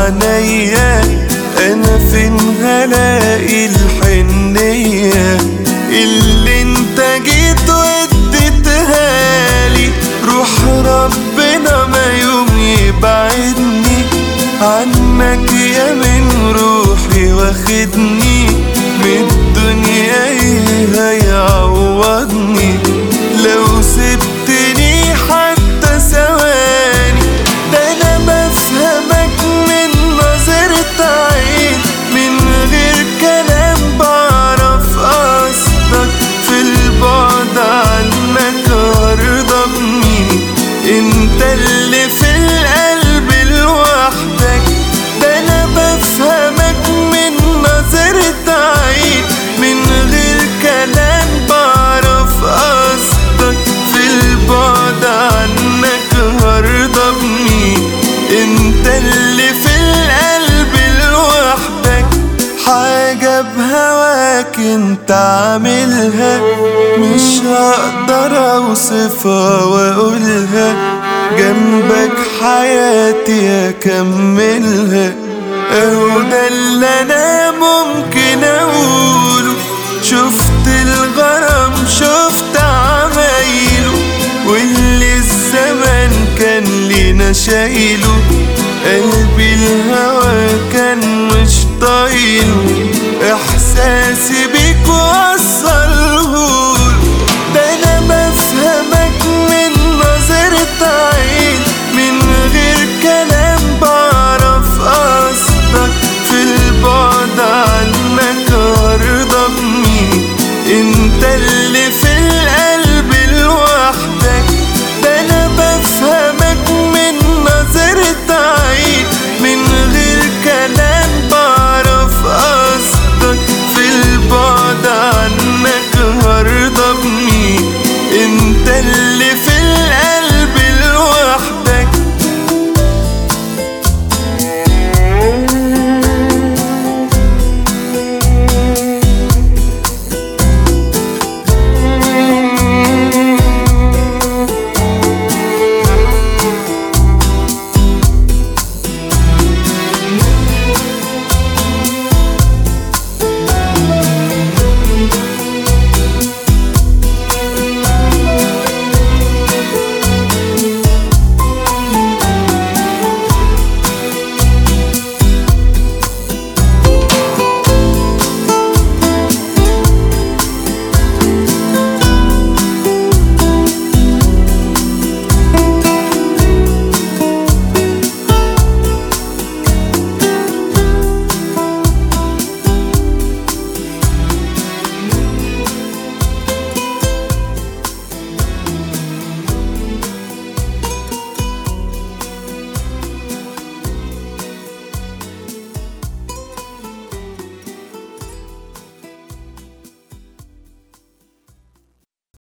عينيا، انا فين هلاقي الحنية اللي انت جيت واديتها لي؟ روح ربنا ما يوم يبعدني عنك يا من روحي واخدني من الدنيا، ايه هيعوضني لو سبتني حتى ثواني؟ ده انا بفهمك من نظرة عين، من غير كلام بعرف قصدك، في البعد عنك هرضى بمين؟ انت اللي في القلب لوحدك. ده انا بفهمك من نظرة عين، من غير كلام بعرف قصدك، في البعد عنك هرضى بمين؟ انت اللي في القلب لوحدك. حاجة بهواك انت عاملها مش هقدر اوصفها واقولها، جنبك حياتي اكملها، اهو ده اللي انا ممكن اقوله. شفت الغرام شفت عمايله، واللي الزمن كان لينا شايله، قلبي الهوى